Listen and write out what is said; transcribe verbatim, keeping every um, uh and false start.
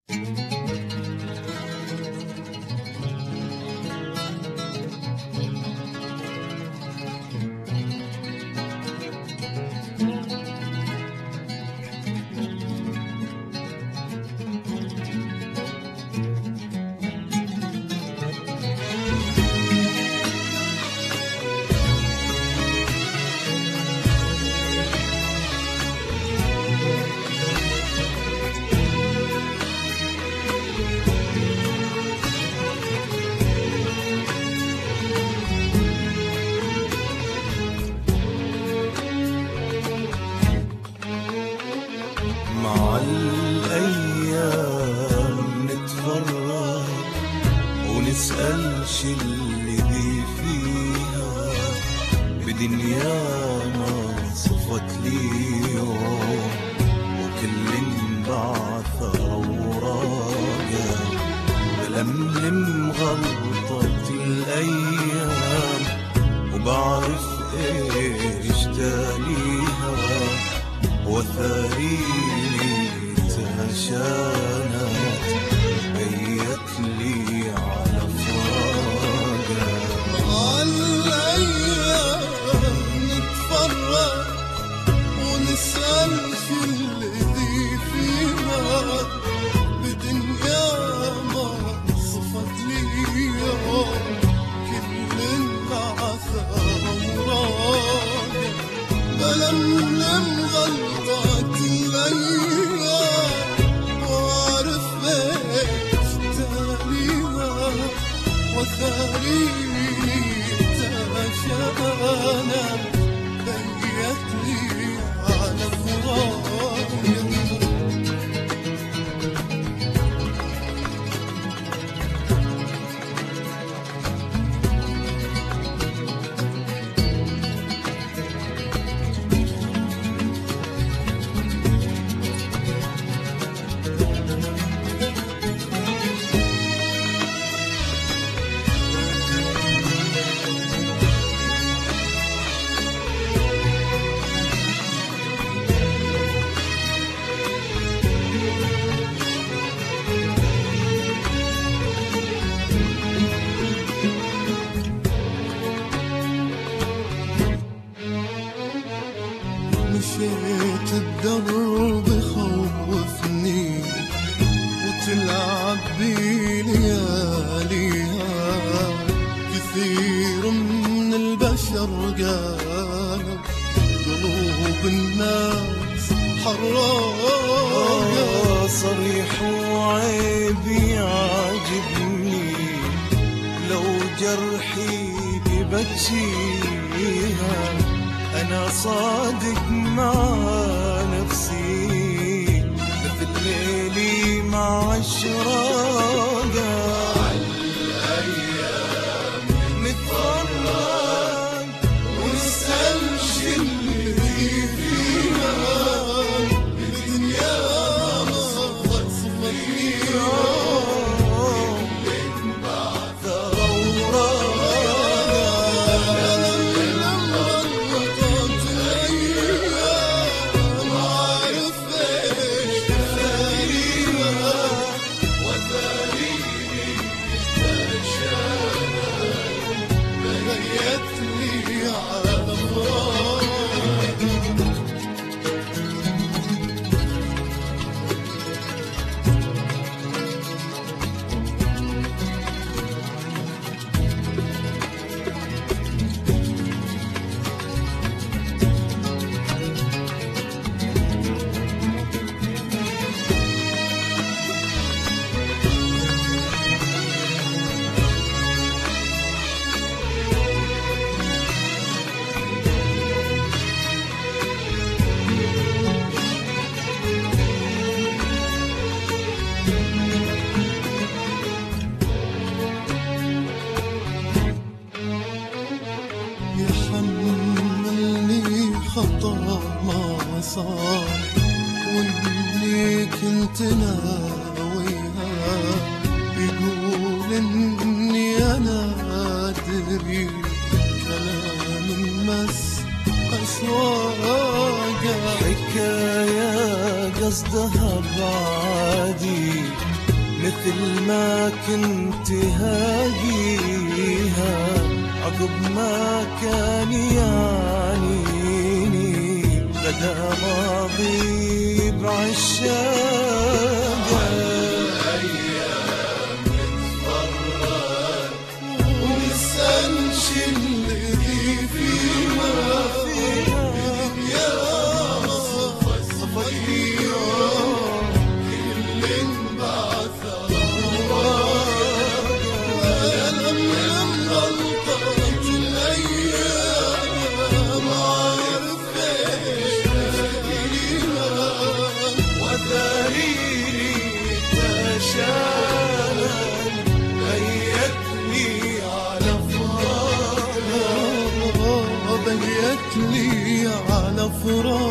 مع الأيام نتفرج ونسأل شي اللي بي فيها بدنيا ما صفت ليهم، وكل انبعث أوراقه بلملم غلطة الأيام وبعرف إيش تاليها، وثاريني تهشانت بيت لي على فراقها. عالأيام نتفرج ونسأل شو الذي فيها بدنيا ما صفت ليها، كل انبعث أوراقها بلملم غلطات الأيام وأعرف إيش تاليها، وثاريني تهشانا بيت لي على فراقها. مشيت الدرب خوفني وتلعب بلياليها، كثير من البشر قالوا قلوب الناس حراقة. صريح وعيبي عاجبني لو جرحي ببكيها، أنا صادق مع نفسي مثل ليلي مع الشراقة. عالأيام نتفرج ونسأل شي اللي فيها بدنيا ما صفت ليها، خطأ ما صار واللي كنت ناويها، يقول اني انا ادري كلام مس اشواقه، حكاية قصدها بعادي مثل ما كنت هاقيها عقب ما كان يعنيني، غدا راضي بعشاقه. الأيام تفرق ونسألش اللي فيها يا صفت صفت يوم كل انبعث لم غلطت الأيام معرفش فيها وتاريخي تشالا بيتني على فراقها، بيت لي على فراق